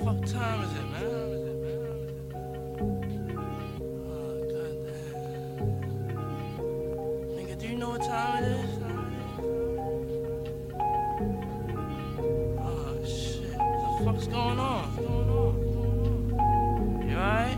fuck time is it, man? Oh, goddamn. Nigga, do you know what time it is? Oh, shit. What the fuck's going on? You alright?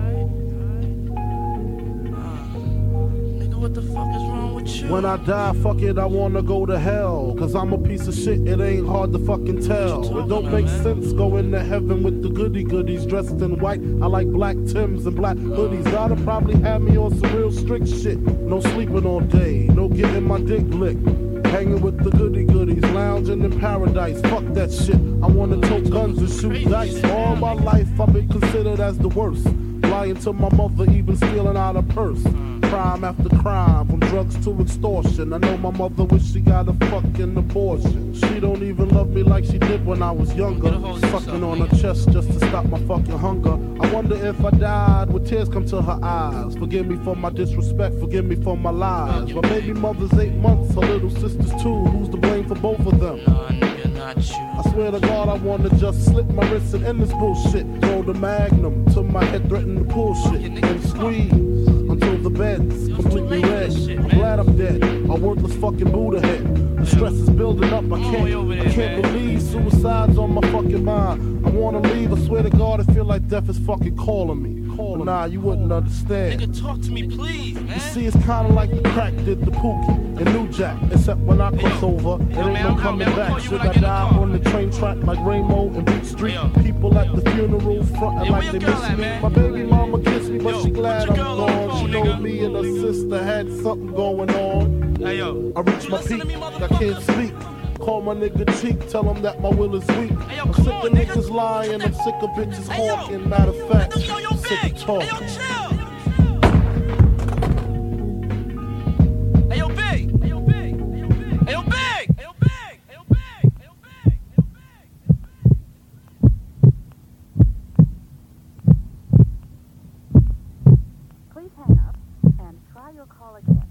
Nigga, what the fuck is wrong with you? When I die, fuck it, I wanna go to hell. Cause I'm a piece of shit, it ain't hard to fucking tell. It don't make sense going to heaven with the goody goodies dressed in white. I like black Timbs and black hoodies. Gotta probably have me on some real strict shit. No sleeping all day, no getting my dick licked. Hanging with the goody goodies, lounging in paradise. Fuck that shit, I wanna tote guns and shoot dice. All my life I've been considered as the worst. Lying to my mother, even stealing out her purse. Crime after crime, from drugs to extortion. I know my mother wish she got a fucking abortion. She don't even love me like she did when I was younger. Fucking on her chest just to stop my fucking hunger. I wonder if I died, would tears come to her eyes? Forgive me for my disrespect, forgive me for my lies. My baby mother's 8 months, her little sister's 2. Who's to blame for both of them? Nah, nigga, not you. I swear to God, I wanna just slip my wrist and end this bullshit. Throw the magnum to my head, threaten to pull shit and squeeze until the bed's completely red. I'm glad I'm dead, a worthless fucking Buddha head. The stress is building up, I can't believe suicide's on my fucking mind. I wanna leave, I swear to God, I feel like death is fucking calling me. But nah, you wouldn't understand. Nigga, talk to me, please, man. You see, it's kinda like the crack did the Pookie and New Jack. Except when I cross over, it ain't no coming back. Should I die on the train track like Rainbow and Beat Street? People at the funeral frontin' like they miss me. My baby mama kissed me, but she glad I'm gone. She know me and her sister had something going on. Hey, yo. I reached my peak, I can't speak. Call my nigga Cheek, tell him that my will is weak. I'm sick of niggas lying, I'm sick of bitches hawking. Matter of fact, I'm sick of talking. Hey, yo, Big! Hey, yo, Big! Hey, yo, Big! Hey, yo, Big! Hey, yo, Big! Hey, yo, Big! Please hang up and try your call again.